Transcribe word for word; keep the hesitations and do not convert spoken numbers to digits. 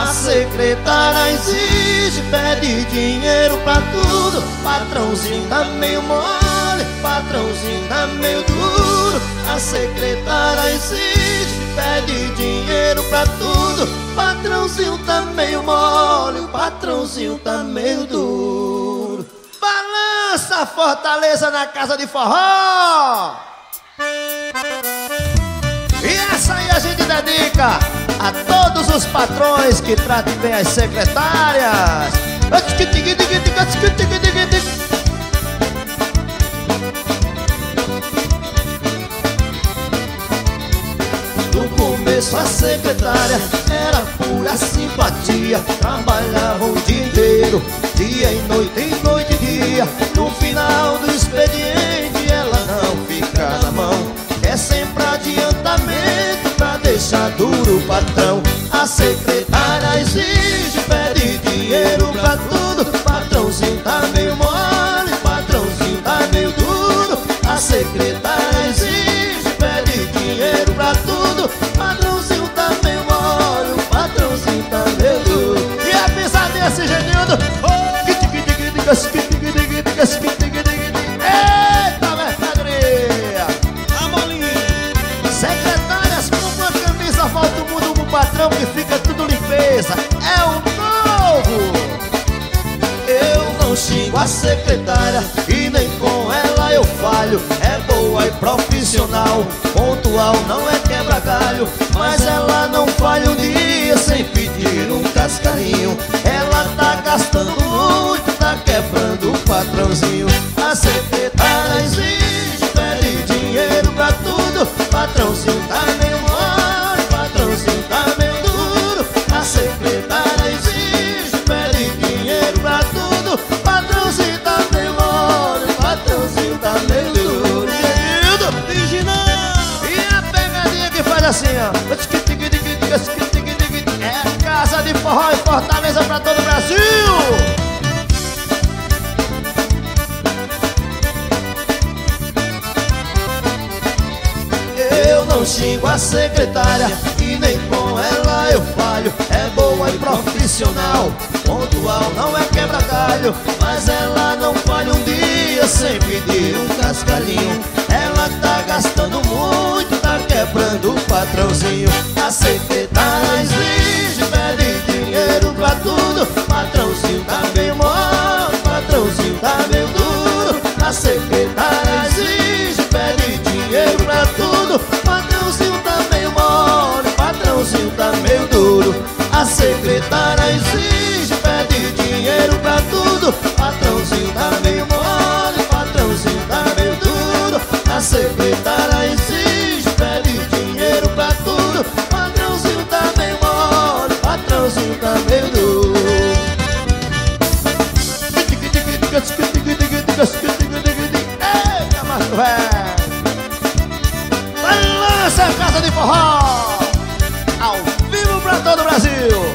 secretária exige, pede dinheiro pra tudo. Patrãozinho tá meio mole, patrãozinho tá meio duro. A secretária exige, pede dinheiro pra tudo. Patrãozinho tá meio mole, o patrãozinho tá meio duro. Balança Fortaleza na casa de forró. E essa aí a gente dedica a todos os patrões que tratem bem as secretárias. No começo a secretária era pura simpatia, trabalhava o dia inteiro, dia e noite, e noite e dia. No final do expediente ela não fica na mão, é sempre adiantamento pra deixar duro o patrão. A secretária exige, pede dinheiro pra tudo. Patrãozinho tá meio mole, patrãozinho tá meio duro. A secretária exige, pede dinheiro pra tudo. Patrãozinho tá meio mole, o patrãozinho tá meio duro. E a pisada desse genildo, eita mercadoria! A molinha. Secretárias com uma camisa volta o mundo pro patrão que fica tudo limpeza. É o novo. Eu não xingo a secretária e nem com ela eu falho. É boa e profissional, pontual, não é quebra-galho. Mas ela não falha um dia sem pedir um cascarinho. Ela tá gastando muito, tá quebrando o patrãozinho. A secretária exige, pede dinheiro pra tudo. Patrãozinho tá meio mole, patrãozinho tá meio duro. A secretária exige, pede dinheiro pra tudo. Patrãozinho tá meio mole, patrãozinho tá meio duro. E a pegadinha que faz assim, ó. É casa de forró e Fortaleza pra todo o Brasil. Eu não xingo a secretária e nem com ela eu falho. É boa e profissional, pontual, não é quebra-galho. Mas ela não falha um dia sem pedir um cascalhinho. Ela tá gastando muito, tá quebrando o patrãozinho. A secretária exige, pede dinheiro pra tudo. Patrãozinho tá meio mole, patrãozinho tá meio duro. A secretária exige, pede dinheiro pra tudo. Patrãozinho tá meio mole, patrãozinho tá meio duro. A secretária exige, pede dinheiro pra tudo. Patrãozinho tá meio mole, patrãozinho tá meio duro. A secretária exige, pede dinheiro pra tudo. Patrãozinho tá meio mole, patrãozinho tá meio duro. Eita, macho velho! Balança a casa de forró! Ao vivo pra todo o Brasil!